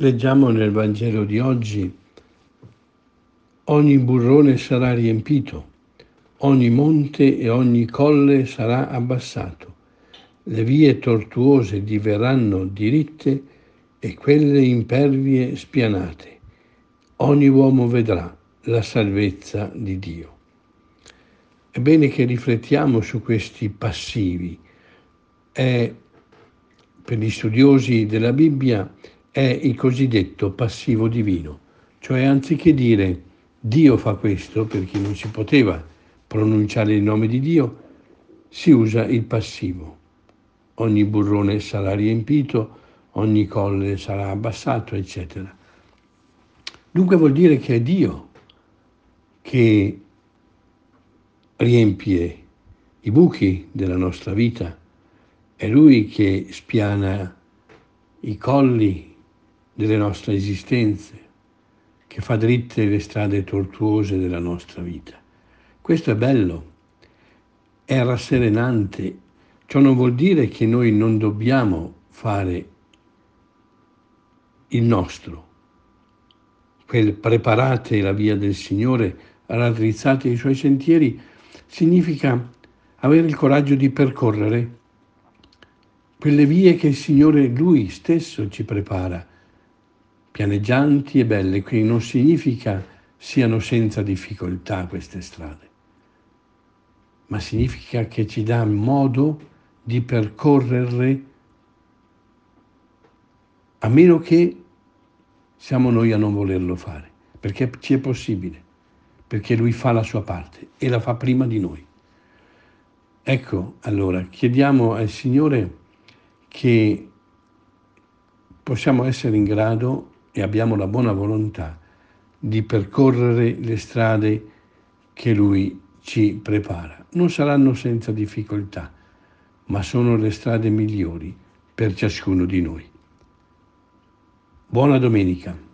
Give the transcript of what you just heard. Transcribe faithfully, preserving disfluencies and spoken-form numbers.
Leggiamo nel Vangelo di oggi: ogni burrone sarà riempito, ogni monte e ogni colle sarà abbassato, le vie tortuose diverranno diritte e quelle impervie spianate. Ogni uomo vedrà la salvezza di Dio. È bene che riflettiamo su questi passivi. È, per gli studiosi della Bibbia, è il cosiddetto passivo divino, cioè anziché dire Dio fa questo, perché non si poteva pronunciare il nome di Dio, si usa il passivo. Ogni burrone sarà riempito, ogni colle sarà abbassato, eccetera. Dunque vuol dire che è Dio che riempie i buchi della nostra vita, è Lui che spiana i colli delle nostre esistenze, che fa dritte le strade tortuose della nostra vita. Questo è bello, è rasserenante. Ciò non vuol dire che noi non dobbiamo fare il nostro. Quel preparate la via del Signore, raddrizzate i Suoi sentieri, significa avere il coraggio di percorrere quelle vie che il Signore Lui stesso ci prepara, pianeggianti e belle. Quindi non significa siano senza difficoltà queste strade, ma significa che ci dà modo di percorrerle, a meno che siamo noi a non volerlo fare, perché ci è possibile, perché Lui fa la sua parte e la fa prima di noi. Ecco, allora, chiediamo al Signore che possiamo essere in grado e abbiamo la buona volontà di percorrere le strade che Lui ci prepara. Non saranno senza difficoltà, ma sono le strade migliori per ciascuno di noi. Buona domenica.